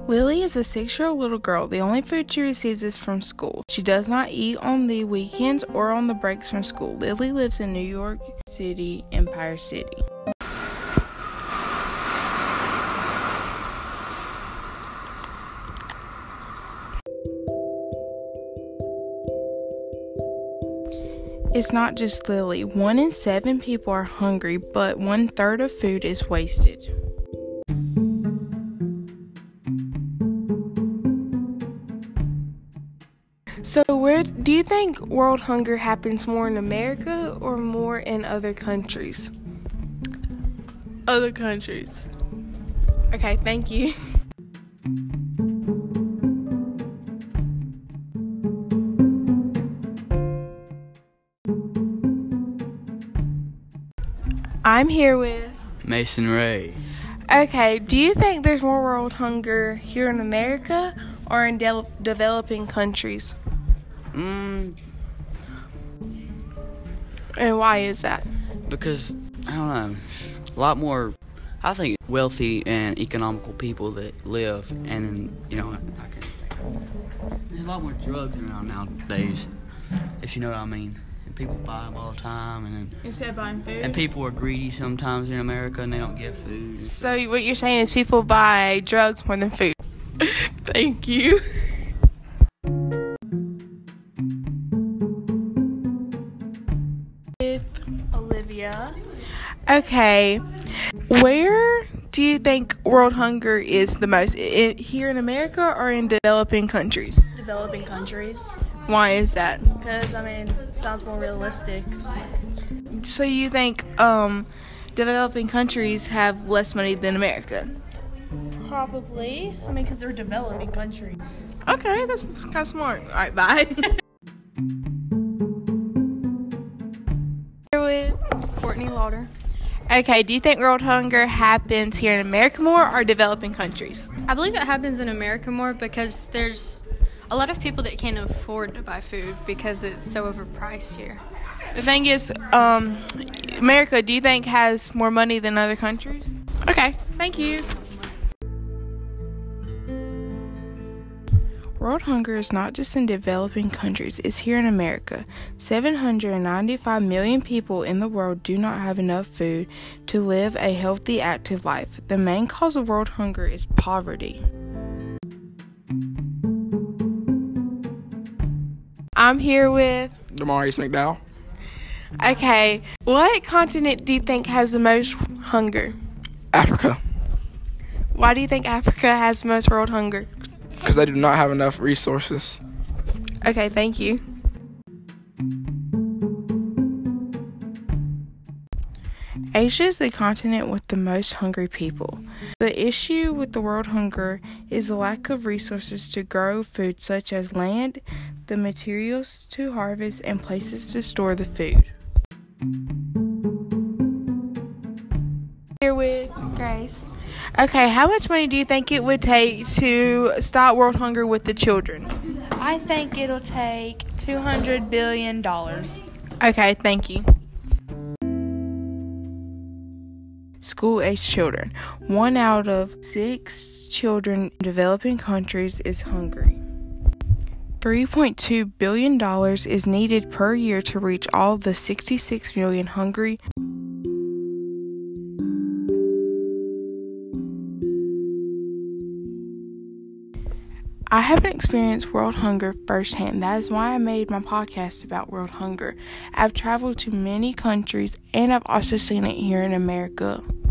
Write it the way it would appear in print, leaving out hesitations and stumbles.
Lily is a 6-year-old little girl. The only food she receives is from school. She does not eat on the weekends or on the breaks from school. Lily lives in New York City, Empire City. It's not just Lily. 1 in 7 people are hungry, but 1/3 of food is wasted. So where do you think world hunger happens more in America or more in other countries? Other countries. Okay, thank you. I'm here with Mason Ray. Okay, do you think there's more world hunger here in America or in developing countries? And why is that? Because, I don't know, a lot more, I think, wealthy and economical people that live, and then, there's a lot more drugs around nowadays, if you know what I mean. And people buy them all the time, and then, Instead of buying food? and people are greedy sometimes in America, and they don't get food. So what you're saying is people buy drugs more than food. Thank you. Olivia. Okay, where do you think world hunger is the most? Here in America or in developing countries? Developing countries. Why is that? Because, it sounds more realistic. So you think developing countries have less money than America? Probably. Because they're developing countries. Okay, that's kind of smart. All right, bye. Courtney Lauder. Okay, do you think world hunger happens here in America more or developing countries? I believe it happens in America more because there's a lot of people that can't afford to buy food because it's so overpriced here. The thing is, America, do you think has more money than other countries? Okay, thank you. World hunger is not just in developing countries, it's here in America. 795 million people in the world do not have enough food to live a healthy, active life. The main cause of world hunger is poverty. I'm here with Demarius McDowell. Okay, what continent do you think has the most hunger? Africa. Why do you think Africa has the most world hunger? Because they do not have enough resources. Okay, thank you. Asia is the continent with the most hungry people. The issue with the world hunger is the lack of resources to grow food, such as land, the materials to harvest, and places to store the food. Here with Grace. Okay, how much money do you think it would take to stop world hunger with the children? I think it'll take $200 billion. Okay, thank you. School-age children. 1 out of 6 children in developing countries is hungry. $3.2 billion is needed per year to reach all the 66 million hungry. I haven't experienced world hunger firsthand. That is why I made my podcast about world hunger. I've traveled to many countries and I've also seen it here in America.